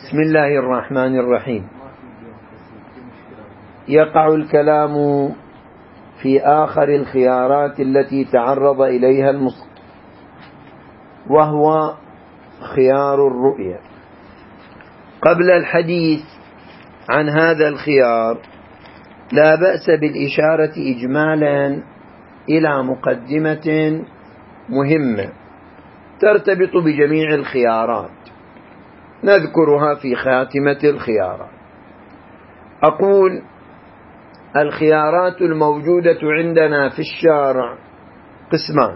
بسم الله الرحمن الرحيم. يقع الكلام في آخر الخيارات التي تعرض إليها المصنف، وهو خيار الرؤية. قبل الحديث عن هذا الخيار لا بأس بالإشارة إجمالا إلى مقدمة مهمة ترتبط بجميع الخيارات، نذكرها في خاتمة الخيارات. أقول: الخيارات الموجودة عندنا في الشارع قسمان.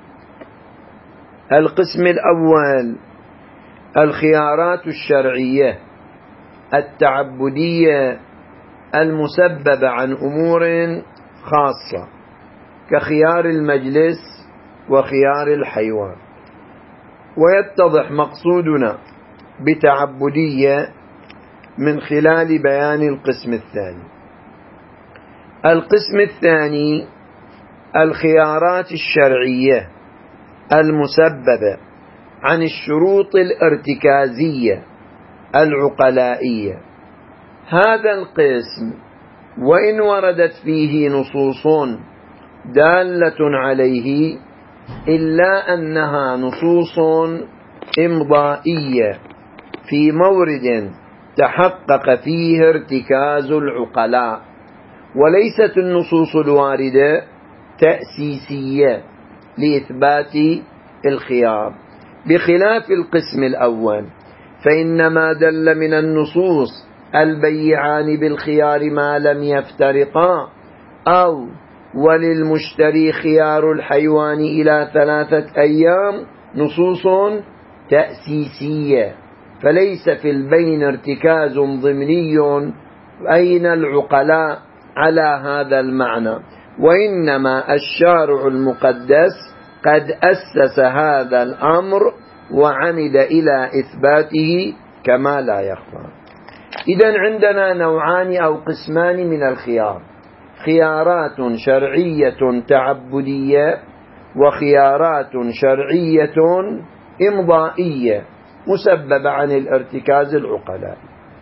القسم الأول الخيارات الشرعية التعبدية المسببة عن أمور خاصة، كخيار المجلس وخيار الحيوان. ويتضح مقصودنا بتعبدية من خلال بيان القسم الثاني. القسم الثاني الخيارات الشرعية المسببة عن الشروط الارتكازية العقلائية. هذا القسم وإن وردت فيه نصوص دالة عليه إلا أنها نصوص إمضائية في مورد تحقق فيه ارتكاز العقلاء، وليست النصوص الواردة تأسيسية لإثبات الخيار، بخلاف القسم الأول فإنما دل من النصوص البيعان بالخيار ما لم يفترقا، أو وللمشتري خيار الحيوان إلى 3 أيام، نصوص تأسيسية، فليس في البين ارتكاز ضمني أين العقلاء على هذا المعنى، وإنما الشارع المقدس قد أسس هذا الأمر وعمد إلى إثباته كما لا يخفى. إذن عندنا نوعان أو قسمان من الخيار: خيارات شرعية تعبدية، وخيارات شرعية إمضائية مسببة عن الارتكاز العقلاء.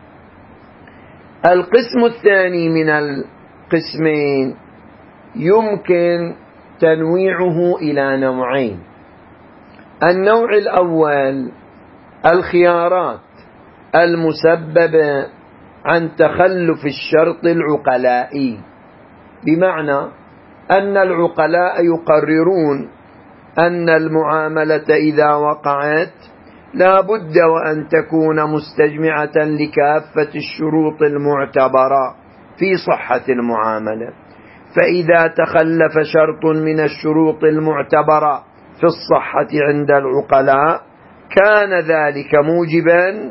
القسم الثاني من القسمين يمكن تنويعه إلى نوعين. النوع الأول الخيارات المسببة عن تخلف الشرط العقلائي، بمعنى أن العقلاء يقررون أن المعاملة إذا وقعت لا بد وأن تكون مستجمعة لكافة الشروط المعتبرة في صحة المعاملة، فإذا تخلف شرط من الشروط المعتبرة في الصحة عند العقلاء كان ذلك موجبا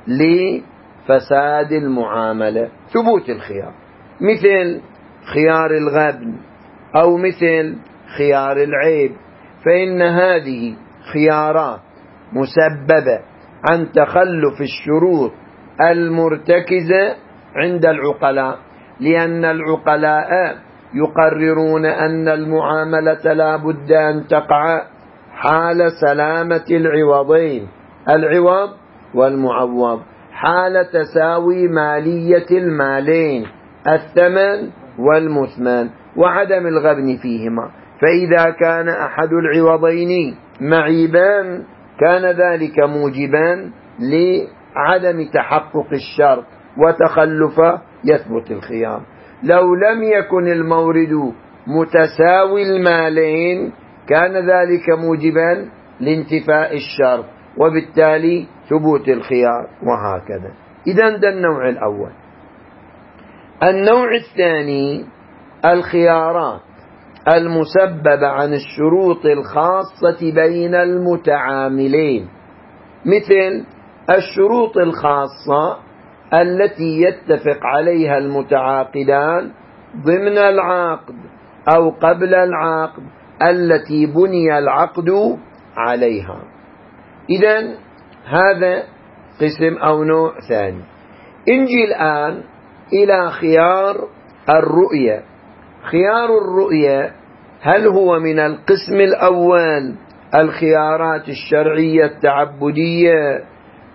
لفساد المعاملة، ثبوت الخيار، مثل خيار الغبن أو مثل خيار العيب، فإن هذه خيارات مسببة عن تخلف الشروط المرتكزة عند العقلاء، لأن العقلاء يقررون أن المعاملة لا بد أن تقع حال سلامة العوضين، العوض والمعوض، حال تساوي مالية المالين، الثمن والمثمن، وعدم الغبن فيهما. فإذا كان أحد العوضين معيبان كان ذلك موجبا لعدم تحقق الشرط وتخلفه، يثبت الخيار. لو لم يكن المورد متساوي المالين كان ذلك موجبا لانتفاء الشرط وبالتالي ثبوت الخيار، وهكذا. إذن ده النوع الأول. النوع الثاني الخيارات المسببة عن الشروط الخاصة بين المتعاملين، مثل الشروط الخاصة التي يتفق عليها المتعاقدان ضمن العقد أو قبل العقد التي بني العقد عليها. إذن هذا قسم أو نوع ثاني. نجي الآن إلى خيار الرؤية. خيار الرؤية هل هو من القسم الأول الخيارات الشرعية التعبدية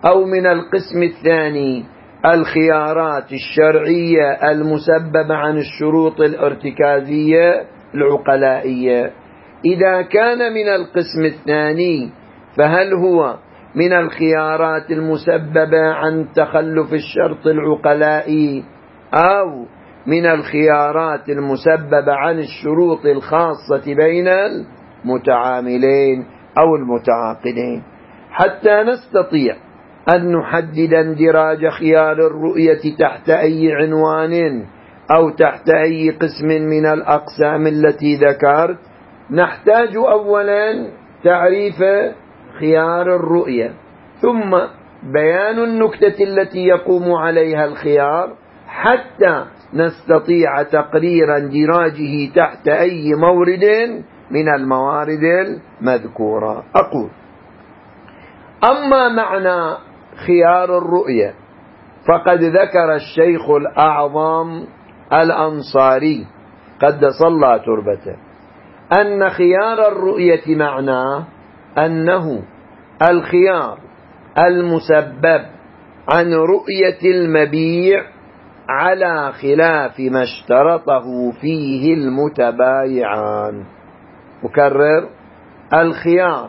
أو من القسم الثاني الخيارات الشرعية المسببة عن الشروط الارتكازية العقلائية. إذا كان من القسم الثاني فهل هو من الخيارات المسببة عن تخلف الشرط العقلائي أو من الخيارات المسببة عن الشروط الخاصة بين المتعاملين أو المتعاقدين، حتى نستطيع أن نحدد اندراج خيار الرؤية تحت أي عنوان أو تحت أي قسم من الأقسام التي ذكرت. نحتاج أولا تعريف خيار الرؤية، ثم بيان النكتة التي يقوم عليها الخيار حتى نستطيع تقرير اندراجه تحت أي مورد من الموارد المذكورة. أقول: أما معنى خيار الرؤية فقد ذكر الشيخ الأعظم الأنصاري قدس الله تربته أن خيار الرؤية معناه أنه الخيار المسبب عن رؤية المبيع على خلاف ما اشترطه فيه المتبايعان. أكرر: الخيار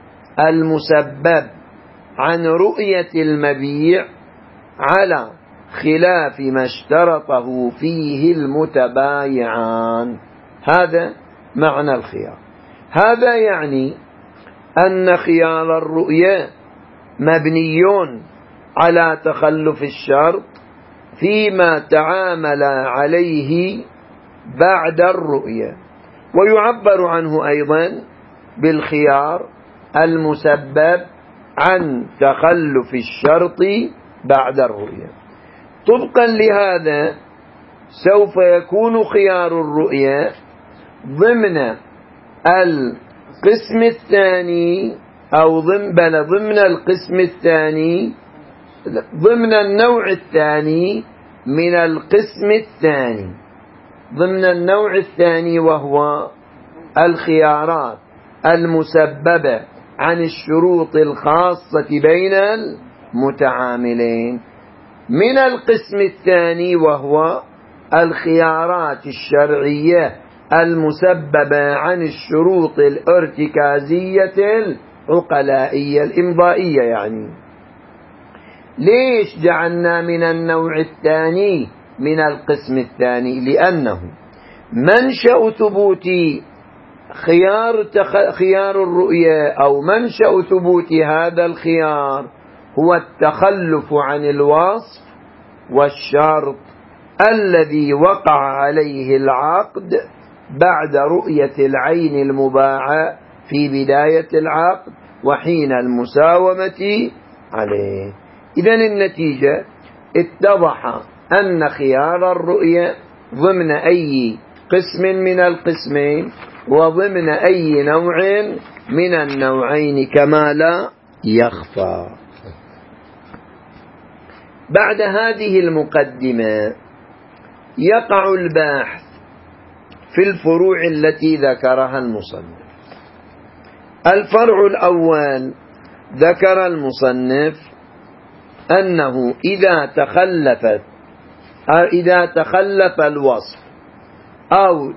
المسبب عن رؤية المبيع على خلاف ما اشترطه فيه المتبايعان، هذا معنى الخيار. هذا يعني أن خيار الرؤية مبني على تخلف الشرط فيما تعامل عليه بعد الرؤية، ويعبر عنه أيضا بالخيار المسبب عن تخلف الشرط بعد الرؤية. طبقا لهذا سوف يكون خيار الرؤية ضمن القسم الثاني أو ضمن القسم الثاني، ضمن النوع الثاني من القسم الثاني، ضمن النوع الثاني، وهو الخيارات المسببة عن الشروط الخاصة بين المتعاملين. من القسم الثاني وهو الخيارات الشرعية المسببة عن الشروط الارتكازية العقلائية الإمضائية. يعني ليش جعلنا من النوع الثاني من القسم الثاني؟ لأنه منشأ ثبوت خيار الرؤية أو منشأ ثبوت هذا الخيار هو التخلف عن الوصف والشرط الذي وقع عليه العقد بعد رؤية العين المباعة في بداية العقد وحين المساومة عليه. إذن النتيجة اتضح أن خيار الرؤية ضمن أي قسم من القسمين وضمن أي نوع من النوعين كما لا يخفى. بعد هذه المقدمة يقع الباحث في الفروع التي ذكرها المصنف. الفرع الأول ذكر المصنف أنه إذا تخلف الوصف أو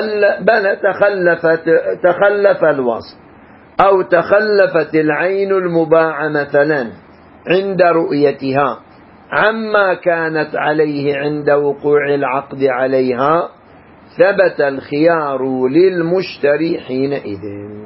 تخلف الوصف أو تخلفت العين المباعة مثلا عند رؤيتها عما كانت عليه عند وقوع العقد عليها ثبت الخيار للمشتري حينئذ.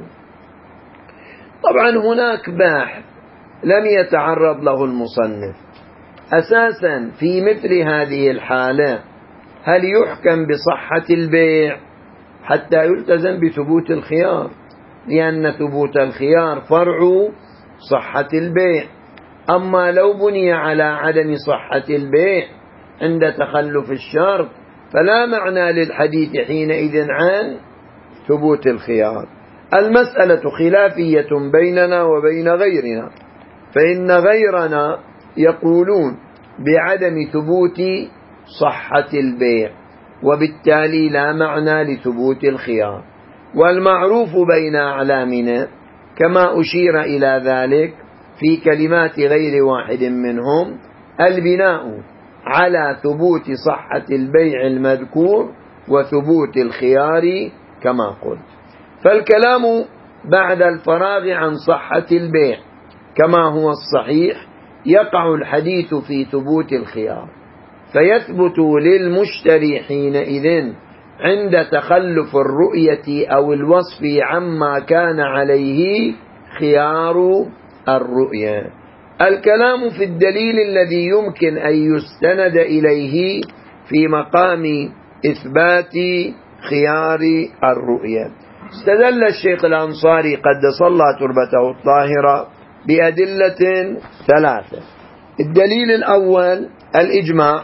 طبعا هناك باحث لم يتعرض له المصنف. أساسا في مثل هذه الحالة هل يحكم بصحة البيع حتى يلتزم بثبوت الخيار؟ لأن ثبوت الخيار فرع صحة البيع. أما لو بني على عدم صحة البيع عند تخلف الشرط فلا معنى للحديث حينئذ عن ثبوت الخيار. المسألة خلافية بيننا وبين غيرنا، فإن غيرنا يقولون بعدم ثبوت صحة البيع وبالتالي لا معنى لثبوت الخيار. والمعروف بين أعلامنا كما أشير إلى ذلك في كلمات غير واحد منهم البناء على ثبوت صحة البيع المذكور وثبوت الخيار كما قلت. فالكلام بعد الفراغ عن صحة البيع كما هو الصحيح يقع الحديث في ثبوت الخيار، فيثبت للمشتري حينئذ عند تخلف الرؤية أو الوصف عما كان عليه خيار الرؤية. الكلام في الدليل الذي يمكن أن يستند إليه في مقام إثبات خيار الرؤية. استدل الشيخ الأنصاري قدس الله تربته الطاهرة بأدلة ثلاثة. الدليل الأول الإجماع،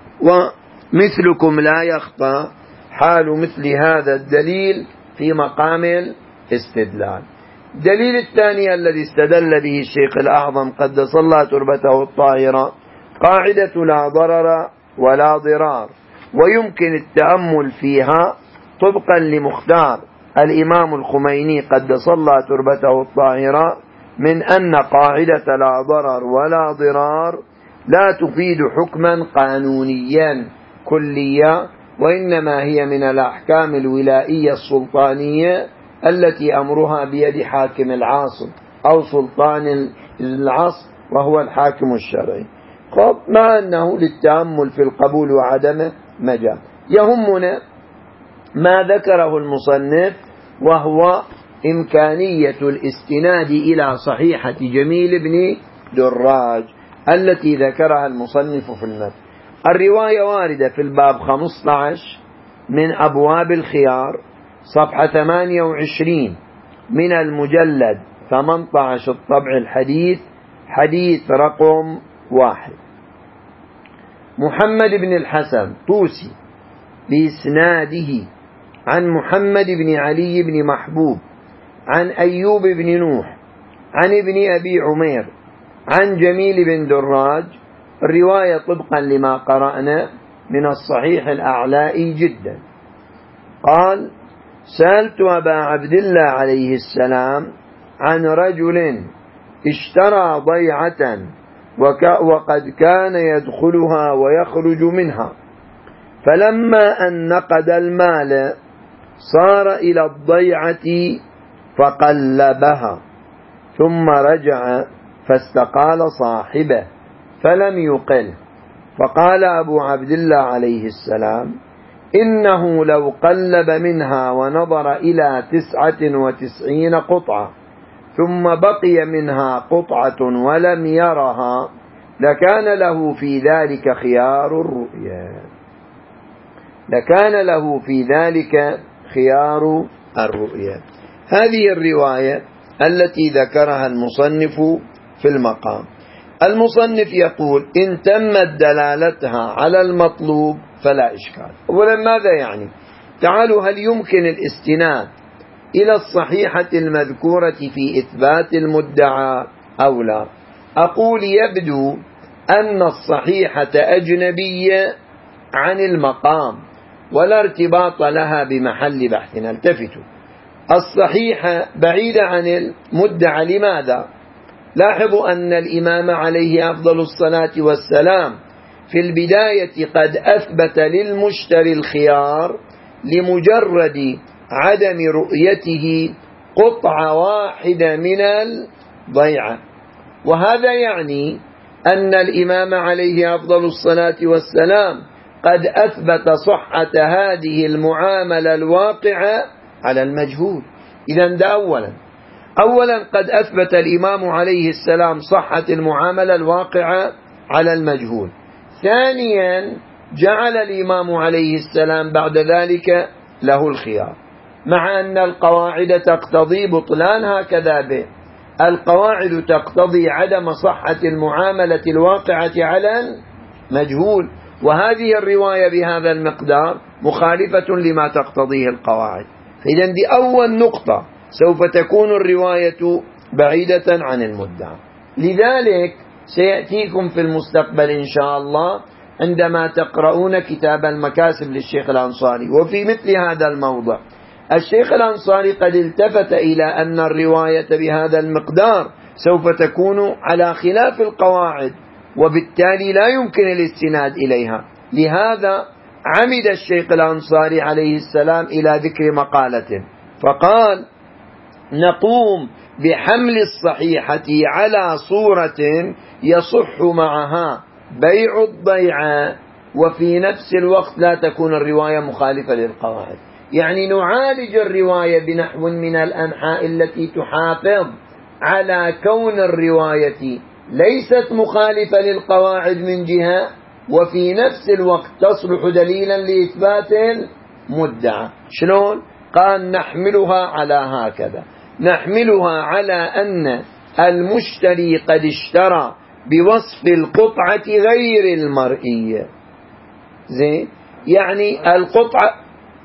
ومثلكم لا يخطى حال مثل هذا الدليل في مقام الاستدلال. الدليل الثاني الذي استدل به الشيخ الأعظم قدس الله تربته الطاهرة قاعدة لا ضرر ولا ضرار، ويمكن التأمل فيها طبقا لمختار الإمام الخميني قدس الله تربته الطاهرة من أن قاعدة لا ضرر ولا ضرار لا تفيد حكما قانونيا كليا، وإنما هي من الأحكام الولائية السلطانية التي أمرها بيد حاكم العاصر أو سلطان العصر وهو الحاكم الشرعي. مع أنه للتأمل في القبول وعدمه مجال. يهمنا ما ذكره المصنف وهو إمكانية الاستناد إلى صحيحة جميل بن دراج التي ذكرها المصنف في المتن. الرواية واردة في الباب 15 من أبواب الخيار صفحة 28 من المجلد 18 الطبع الحديث، حديث رقم 1. محمد بن الحسن طوسي بإسناده عن محمد بن علي بن محبوب عن أيوب بن نوح عن ابن أبي عمير عن جميل بن دراج. الرواية طبقا لما قرأنا من الصحيح الأعلائي جدا. قال: سألت أبا عبد الله عليه السلام عن رجل اشترى ضيعة وقد كان يدخلها ويخرج منها، فلما أن نقد المال صار إلى الضيعة فقلبها، ثم رجع فاستقال صاحبه فلم يقل، فقال أبو عبد الله عليه السلام: إنه لو قلب منها ونظر إلى 99 قطعة ثم بقي منها قطعة ولم يرها لكان له في ذلك خيار الرؤيا. لكان له في ذلك خيار الرؤيا. هذه الرواية التي ذكرها المصنف في المقام. المصنف يقول: إن تمت دلالتها على المطلوب فلا إشكال. أولا ماذا يعني؟ تعالوا، هل يمكن الاستناد إلى الصحيحة المذكورة في إثبات المدعى أو لا؟ أقول: يبدو أن الصحيحة أجنبية عن المقام ولا ارتباط لها بمحل بحث. التفتوا، الصحيحة بعيدة عن المدعى. لماذا؟ لاحظوا أن الإمام عليه أفضل الصلاة والسلام في البداية قد أثبت للمشتري الخيار لمجرد عدم رؤيته قطعة واحدة من الضيعة، وهذا يعني أن الإمام عليه أفضل الصلاة والسلام قد أثبت صحة هذه المعاملة الواقعة على المجهول. إذن ده أولا قد أثبت الإمام عليه السلام صحة المعاملة الواقعة على المجهول. ثانيا جعل الإمام عليه السلام بعد ذلك له الخيار، مع أن القواعد تقتضي بطلان هكذا به. القواعد تقتضي عدم صحة المعاملة الواقعة على المجهول، وهذه الرواية بهذا المقدار مخالفة لما تقتضيه القواعد. فإذن دي أول نقطة، سوف تكون الرواية بعيدة عن المدعى. لذلك سيأتيكم في المستقبل إن شاء الله عندما تقرؤون كتاب المكاسب للشيخ الأنصاري، وفي مثل هذا الموضع الشيخ الأنصاري قد التفت إلى أن الرواية بهذا المقدار سوف تكون على خلاف القواعد، وبالتالي لا يمكن الاستناد إليها. لهذا عمد الشيخ الأنصاري عليه السلام إلى ذكر مقالة فقال: نقوم بحمل الصحيحة على صورة يصح معها بيع الضيعة وفي نفس الوقت لا تكون الرواية مخالفة للقواعد. يعني نعالج الرواية بنحو من الأنحاء التي تحافظ على كون الرواية ليست مخالفة للقواعد من جهة، وفي نفس الوقت تصلح دليلا لإثبات المدعى. شلون؟ قال: نحملها على هكذا، نحملها على أن المشتري قد اشترى بوصف القطعة غير المرئية. زين؟ يعني القطعة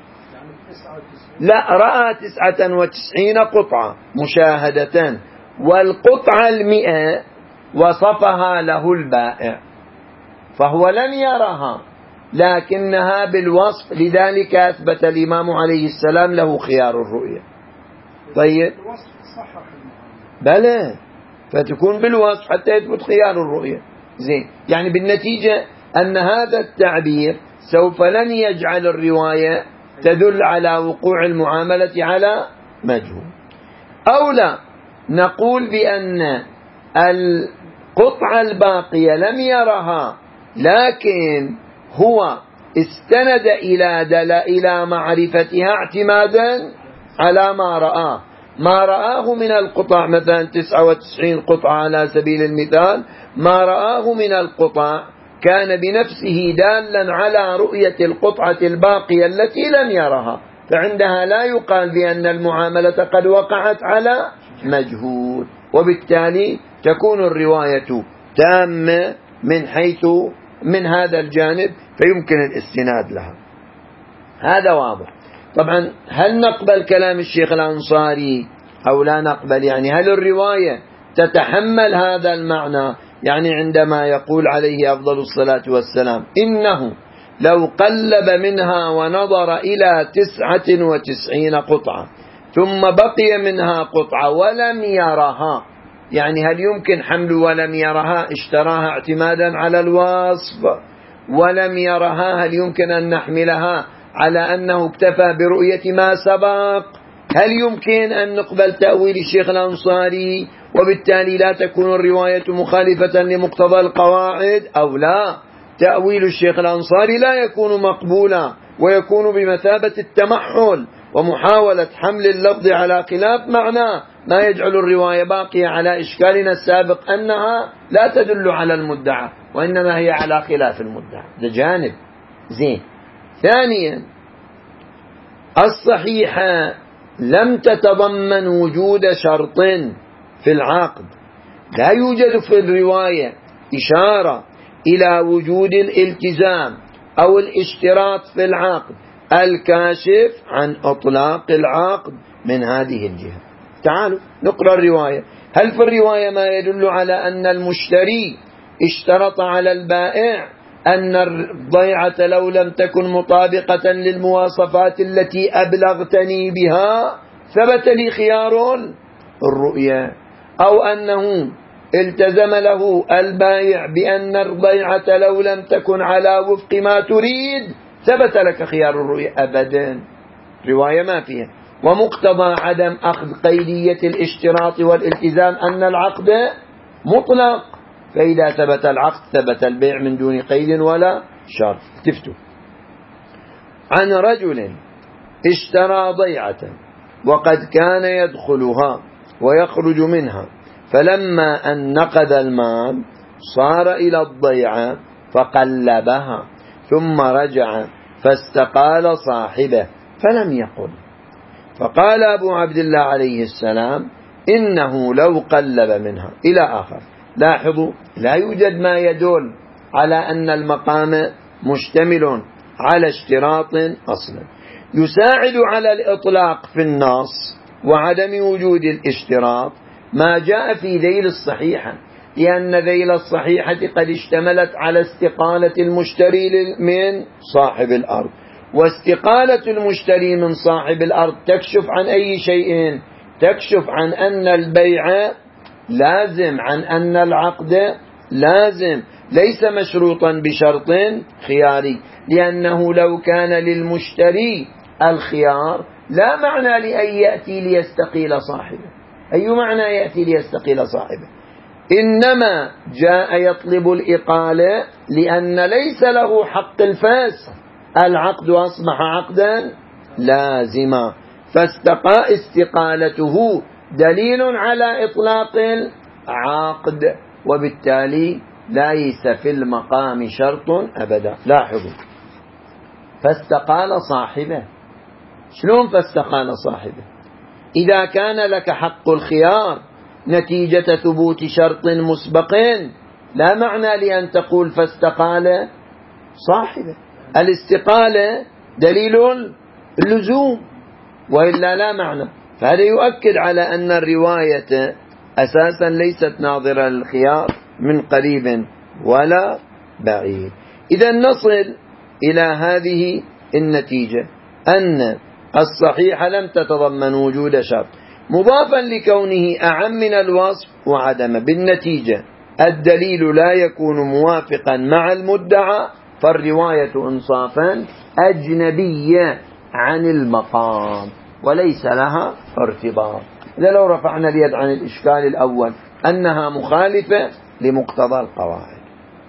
لا، رأى 99 قطعة مشاهدة، والقطعة 100 وصفها له البائع، فهو لم يرها لكنها بالوصف، لذلك أثبت الإمام عليه السلام له خيار الرؤية. طيب بلى، فتكون بالوصف حتى يثبت خيار الرؤية. زين، يعني بالنتيجة أن هذا التعبير سوف لن يجعل الرواية تدل على وقوع المعاملة على مجهول. أو لا، نقول بأن القطعة الباقية لم يرها، لكن هو استند إلى معرفتها اعتمادا على ما رآه من القطع، مثلا 99 قطعة على سبيل المثال، ما رآه من القطع كان بنفسه دالا على رؤية القطعة الباقية التي لم يرها، فعندها لا يقال بأن المعاملة قد وقعت على مجهول، وبالتالي تكون الرواية تامة من هذا الجانب، فيمكن الاستناد لها. هذا واضح. طبعا هل نقبل كلام الشيخ الأنصاري أو لا نقبل؟ يعني هل الرواية تتحمل هذا المعنى؟ يعني عندما يقول عليه أفضل الصلاة والسلام: إنه لو قلب منها ونظر إلى 99 قطعة ثم بقي منها قطعة ولم يرها، يعني هل يمكن حمل ولم يرها؟ اشتراها اعتمادا على الوصف ولم يرها، هل يمكن أن نحملها على أنه اكتفى برؤية ما سبق؟ هل يمكن أن نقبل تأويل الشيخ الأنصاري وبالتالي لا تكون الرواية مخالفة لمقتضى القواعد؟ أو لا، تأويل الشيخ الأنصاري لا يكون مقبولا ويكون بمثابة التمحل ومحاولة حمل اللفظ على خلاف معناه، ما يجعل الرواية باقية على إشكالنا السابق أنها لا تدل على المدعى وإنما هي على خلاف المدعى. ده جانب. زين. ثانيا، الصحيحة لم تتضمن وجود شرط في العقد، لا يوجد في الرواية إشارة إلى وجود الالتزام أو الاشتراط في العقد الكاشف عن إطلاق العقد من هذه الجهة. تعالوا نقرأ الرواية. هل في الرواية ما يدل على أن المشتري اشترط على البائع أن الضيعة لو لم تكن مطابقة للمواصفات التي أبلغتني بها ثبت لي خيار الرؤية، أو أنه التزم له البائع بأن الضيعة لو لم تكن على وفق ما تريد ثبت لك خيار الرؤية؟ أبدا، رواية ما فيها. ومقتضى عدم أخذ قيدية الاشتراط والالتزام أن العقد مطلق، فإذا ثبت العقد ثبت البيع من دون قيد ولا شرط. تفتوا عن رجل اشترى ضيعة وقد كان يدخلها ويخرج منها، فلما أن نقد المال صار إلى الضيعة فقلبها ثم رجع فاستقال صاحبه فلم يقل، فقال أبو عبد الله عليه السلام: إنه لو قلب منها إلى آخر. لاحظوا، لا يوجد ما يدل على أن المقام مشتمل على اشتراط أصلا. يساعد على الإطلاق في النص وعدم وجود الاشتراط ما جاء في ذيل الصحيحة، لأن ذيل الصحيحة قد اشتملت على استقالة المشتري من صاحب الأرض، واستقالة المشتري من صاحب الأرض تكشف عن أي شيء؟ تكشف عن أن البيع لازم عن أن العقد لازم ليس مشروطا بشرط خياري، لأنه لو كان للمشتري الخيار لا معنى لأن يأتي ليستقيل صاحبه. أي معنى يأتي ليستقيل صاحبه؟ إنما جاء يطلب الإقالة لأن ليس له حق الفسخ، العقد أصبح عقدا لازما، فاستقى استقالته دليل على إطلاق العقد، وبالتالي ليس في المقام شرط أبدا. لاحظوا، فاستقال صاحبه. شلون فاستقال صاحبه؟ إذا كان لك حق الخيار نتيجة ثبوت شرط مسبق لا معنى لأن تقول فاستقال صاحبه. الاستقالة دليل اللزوم، وإلا لا معنى. فهذا يؤكد على أن الرواية أساسا ليست ناظرة للخيار من قريب ولا بعيد. إذا نصل إلى هذه النتيجة أن الصحيح لم تتضمن وجود شرط، مضافا لكونه أعم من الوصف وعدم. بالنتيجة الدليل لا يكون موافقا مع المدعى، فالرواية إنصافا أجنبية عن المقام وليس لها ارتباط. إذا لو رفعنا اليد عن الإشكال الأول أنها مخالفة لمقتضى القواعد.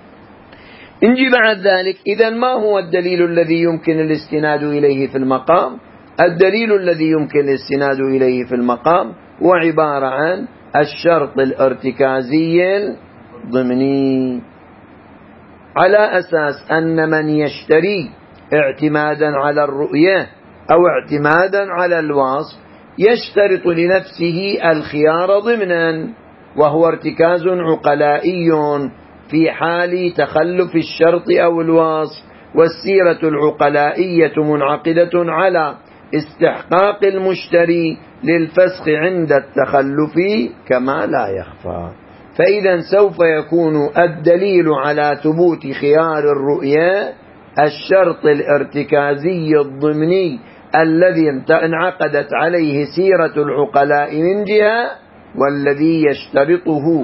نجي بعد ذلك، إذا ما هو الدليل الذي يمكن الاستناد إليه في المقام؟ الدليل الذي يمكن الاستناد إليه في المقام هو عبارة عن الشرط الارتكازي الضمني، على أساس أن من يشتري اعتمادا على الرؤية أو اعتمادا على الوصف يشترط لنفسه الخيار ضمنا، وهو ارتكاز عقلائي في حال تخلف الشرط أو الوصف، والسيرة العقلائية منعقدة على استحقاق المشتري للفسخ عند التخلف كما لا يخفى. فإذا سوف يكون الدليل على ثبوت خيار الرؤية الشرط الارتكازي الضمني الذي انعقدت عليه سيرة العقلاء من جهة، والذي يشترطه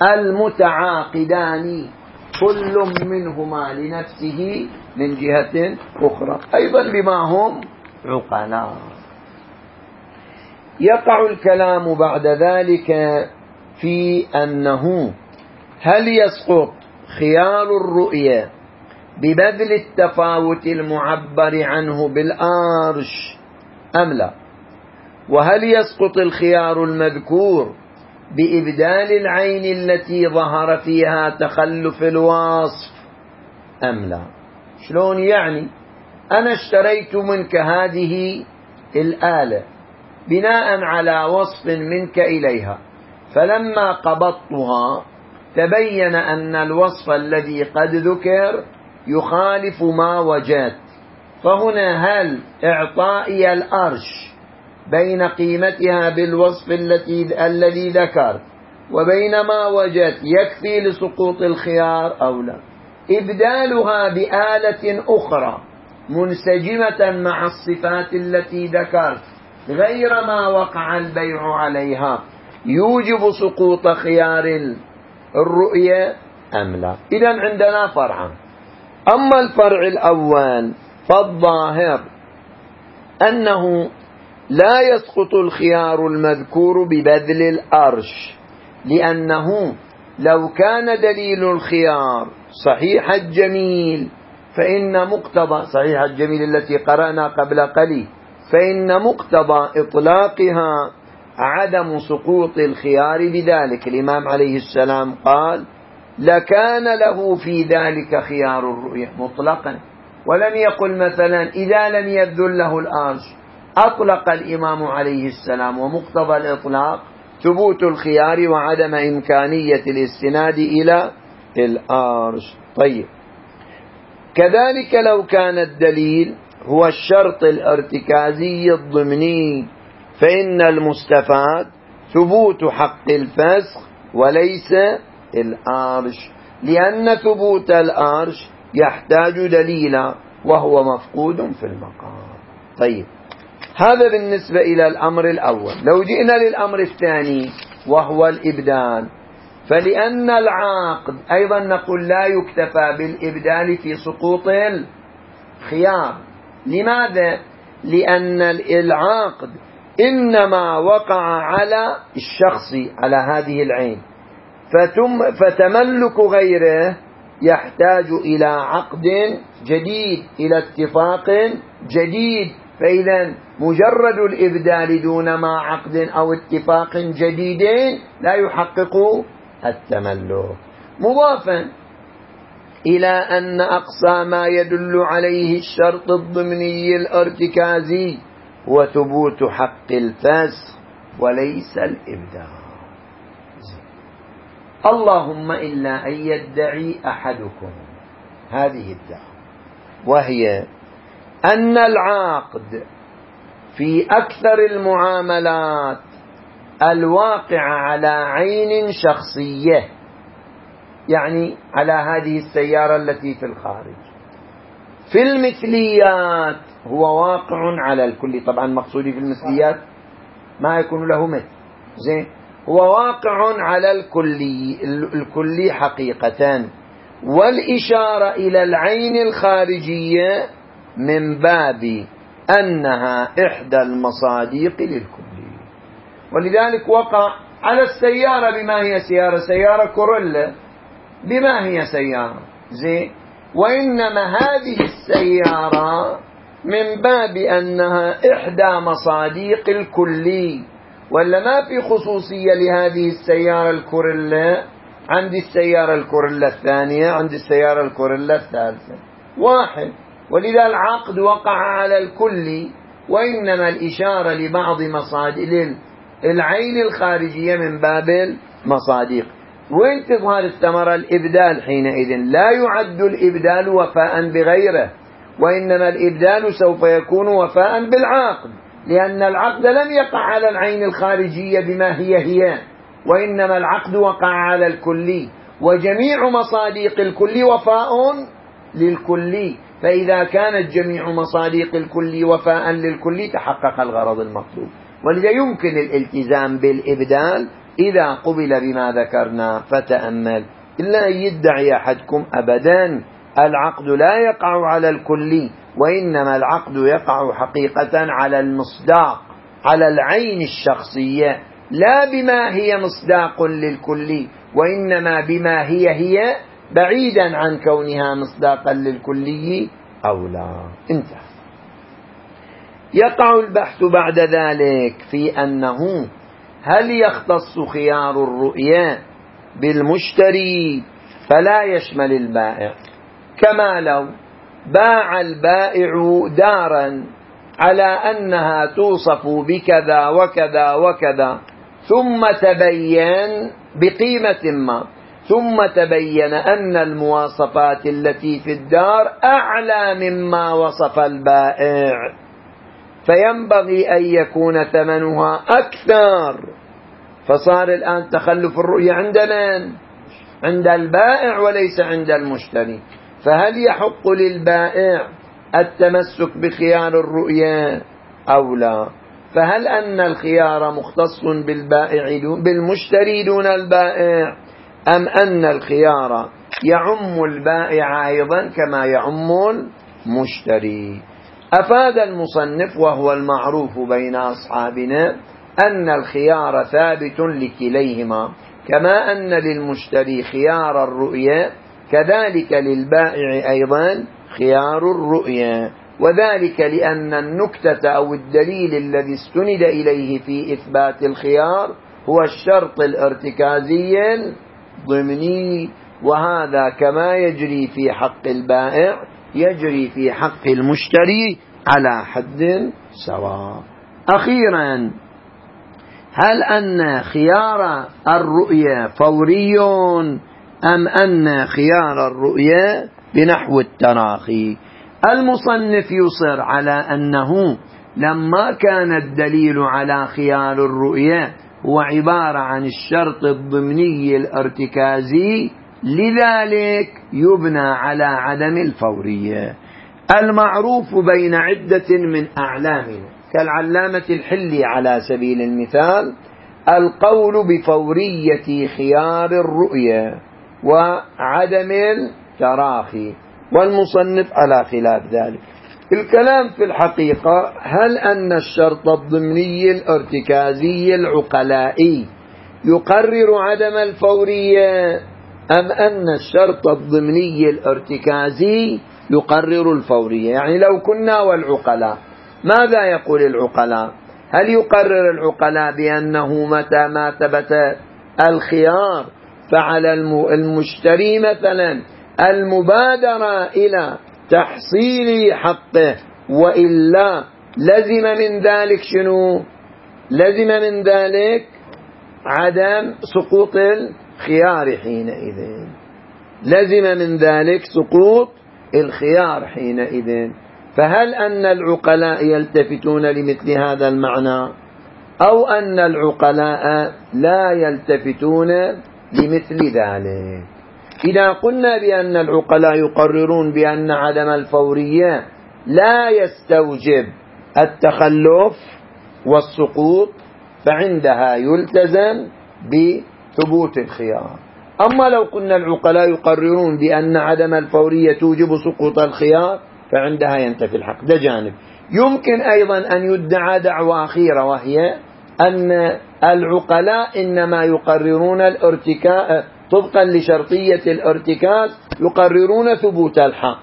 المتعاقدان كل منهما لنفسه من جهة أخرى أيضا بما هم عقلاء. يقع الكلام بعد ذلك في أنه هل يسقط خيار الرؤية ببذل التفاوت المعبر عنه بالأرش أم لا؟ وهل يسقط الخيار المذكور بإبدال العين التي ظهر فيها تخلف الوصف أم لا؟ شلون يعني؟ أنا اشتريت منك هذه الآلة بناء على وصف منك إليها، فلما قبضتها تبين أن الوصف الذي قد ذكر يخالف ما وجدت، فهنا هل إعطائي الأرش بين قيمتها بالوصف الذي ذكرت وبين ما وجدت يكفي لسقوط الخيار أو لا؟ إبدالها بآلة أخرى منسجمة مع الصفات التي ذكرت غير ما وقع البيع عليها يوجب سقوط خيار الرؤية أم لا؟ إذن عندنا فرعان. أما الفرع الأول فالظاهر أنه لا يسقط الخيار المذكور ببذل الأرش، لأنه لو كان دليل الخيار صحيح الجميل فإن مقتضى صحيح الجميل التي قرأنا قبل قليل فإن مقتضى إطلاقها عدم سقوط الخيار بذلك. الإمام عليه السلام قال لكان له في ذلك خيار الرؤية مطلقا، ولم يقل مثلا إذا لم يبذل له الأرش. أطلق الإمام عليه السلام، ومقتضى الإطلاق ثبوت الخيار وعدم إمكانية الاستناد إلى الأرش. طيب، كذلك لو كان الدليل هو الشرط الارتكازي الضمني فإن المستفاد ثبوت حق الفسخ وليس الأرش، لأن ثبوت الأرش يحتاج دليلا وهو مفقود في المقام. طيب، هذا بالنسبة إلى الأمر الأول. لو جئنا للأمر الثاني وهو الإبدال. فلأن العقد أيضا نقول لا يكتفى بالإبدال في سقوط الخيار. لماذا؟ لأن العقد إنما وقع على الشخص، على هذه العين، فتملك غيره يحتاج إلى عقد جديد، إلى اتفاق جديد. فإذا مجرد الإبدال دون ما عقد أو اتفاق جديدين لا يحقق التملك. مضافا إلى أن أقصى ما يدل عليه الشرط الضمني الارتكازي هو ثبوت حق الفسخ وليس الإبدال. اللهم إلا أن يدعي أحدكم هذه الدعوة، وهي أن العقد في أكثر المعاملات الواقعة على عين شخصية، يعني على هذه السيارة التي في الخارج، في المثليات هو واقع على الكل. طبعا مقصودي في المثليات ما يكون له مثل، زين، هو واقع على الكلي حقيقة. والإشارة إلى العين الخارجية من باب أنها إحدى المصادق للكلي. ولذلك وقع على السيارة بما هي سيارة كورولا، بما هي سيارة، زين، وإنما هذه السيارة من باب أنها إحدى مصادق الكلي، ولا ما في خصوصية لهذه السيارة الكورولا عند السيارة الكورولا الثانية، عند السيارة الكورولا الثالثة واحد. ولذا العقد وقع على الكل، وإنما الإشارة لبعض مصادق العين الخارجية من باب المصادق. وين تظهر الثمرة؟ الإبدال. حينئذ لا يعد الإبدال وفاء بغيره، وإنما الإبدال سوف يكون وفاء بالعقد، لأن العقد لم يقع على العين الخارجية بما هي، وإنما العقد وقع على الكلي، وجميع مصادق الكلي وفاء للكلي. فإذا كانت جميع مصادق الكلي وفاء للكلي تحقق الغرض المطلوب. ولذا يمكن الالتزام بالإبدال إذا قبل بما ذكرنا. فتأمل، إلا أن يدعي أحدكم أبدا العقد لا يقع على الكلي، وإنما العقد يقع حقيقة على المصداق، على العين الشخصية، لا بما هي مصداق للكلي، وإنما بما هي بعيدا عن كونها مصداقا للكلي أو لا. انتهى. يقع البحث بعد ذلك في أنه هل يختص خيار الرؤيا بالمشتري فلا يشمل البائع، كما لو باع البائع دارا على أنها توصف بكذا وكذا وكذا، ثم تبين بقيمة ما، ثم تبين أن المواصفات التي في الدار أعلى مما وصف البائع، فينبغي أن يكون ثمنها أكثر. فصار الآن تخلف الرؤية عند من؟ عند البائع وليس عند المشتري. فهل يحق للبائع التمسك بخيار الرؤيا أو لا؟ فهل أن الخيار مختص بالمشتري دون البائع، أم أن الخيار يعم البائع أيضا كما يعم المشتري؟ أفاد المصنف وهو المعروف بين أصحابنا أن الخيار ثابت لكليهما، كما أن للمشتري خيار الرؤيا كذلك للبائع أيضا خيار الرؤيا. وذلك لأن النكتة أو الدليل الذي استند إليه في إثبات الخيار هو الشرط الارتكازي الضمني، وهذا كما يجري في حق البائع يجري في حق المشتري على حد سواء. أخيرا، هل أن خيار الرؤيا فوري أم أن خيار الرؤيا بنحو التراخي؟ المصنف يصر على أنه لما كان الدليل على خيار الرؤيا هو عبارة عن الشرط الضمني الارتكازي، لذلك يبنى على عدم الفورية المعروف بين عدة من أعلامنا كالعلامة الحلي على سبيل المثال، القول بفورية خيار الرؤية وعدم التراخي، والمصنف على خلاف ذلك. الكلام في الحقيقة: هل أن الشرط الضمني الارتكازي العقلائي يقرر عدم الفورية، أم أن الشرط الضمني الارتكازي يقرر الفورية؟ يعني لو كنا والعقلاء، ماذا يقول العقلاء؟ هل يقرر العقلاء بأنه متى ما ثبت الخيار فعلى المشتري مثلا المبادرة إلى تحصيل حقه، وإلا لزم من ذلك شنو؟ لزم من ذلك عدم سقوط الخيار حينئذ، لزم من ذلك سقوط الخيار حينئذ. فهل أن العقلاء يلتفتون لمثل هذا المعنى، أو أن العقلاء لا يلتفتون لمثل ذلك؟ إذا قلنا بأن العقلاء يقررون بأن عدم الفورية لا يستوجب التخلف والسقوط، فعندها يلتزم بثبوت الخيار. أما لو كنا العقلاء يقررون بأن عدم الفورية توجب سقوط الخيار، فعندها ينتفي الحق. ده جانب. يمكن أيضا أن يدعى دعوة أخيرة، وهي أن العقلاء إنما يقررون الارتكاز طبقا لشرطية الارتكاز، يقررون ثبوت الحق،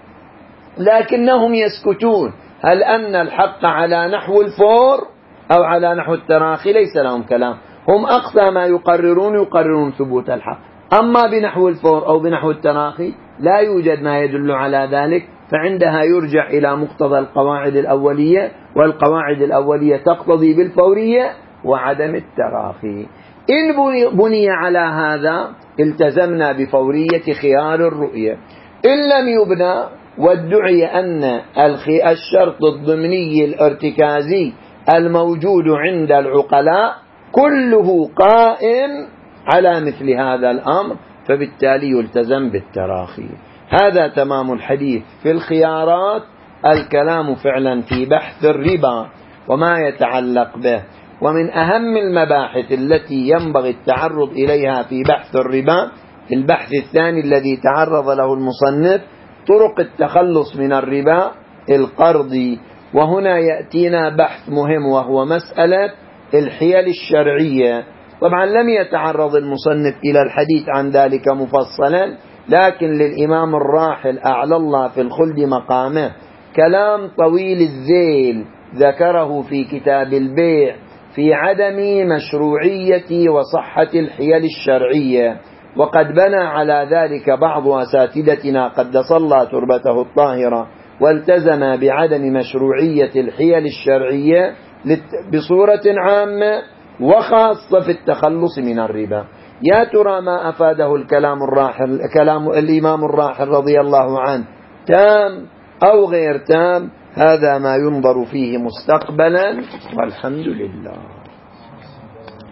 لكنهم يسكتون. هل أن الحق على نحو الفور أو على نحو التراخي؟ ليس لهم كلام. هم أقصى ما يقررون ثبوت الحق. أما بنحو الفور أو بنحو التراخي لا يوجد ما يدل على ذلك، فعندها يرجع إلى مقتضى القواعد الأولية، والقواعد الأولية تقتضي بالفورية وعدم التراخي. إن بني على هذا التزمنا بفورية خيار الرؤية. إن لم يبنى وادعي أن الشرط الضمني الارتكازي الموجود عند العقلاء كله قائم على مثل هذا الأمر، فبالتالي يلتزم بالتراخي. هذا تمام الحديث في الخيارات. الكلام فعلا في بحث الربا وما يتعلق به، ومن أهم المباحث التي ينبغي التعرض إليها في بحث الربا البحث الثاني الذي تعرض له المصنف: طرق التخلص من الربا القرضي. وهنا يأتينا بحث مهم، وهو مسألة الحيل الشرعية. طبعا لم يتعرض المصنف إلى الحديث عن ذلك مفصلا، لكن للإمام الراحل أعلى الله في الخلد مقامه كلام طويل الذيل ذكره في كتاب البيع في عدم مشروعية وصحة الحيل الشرعية، وقد بنى على ذلك بعض أساتذتنا قدس الله تربته الطاهرة، والتزم بعدم مشروعية الحيل الشرعية بصورة عامة وخاصة في التخلص من الربا. يا ترى ما أفاده كلام الإمام الراحل رضي الله عنه تام أو غير تام؟ هذا ما ينظر فيه مستقبلا، والحمد لله.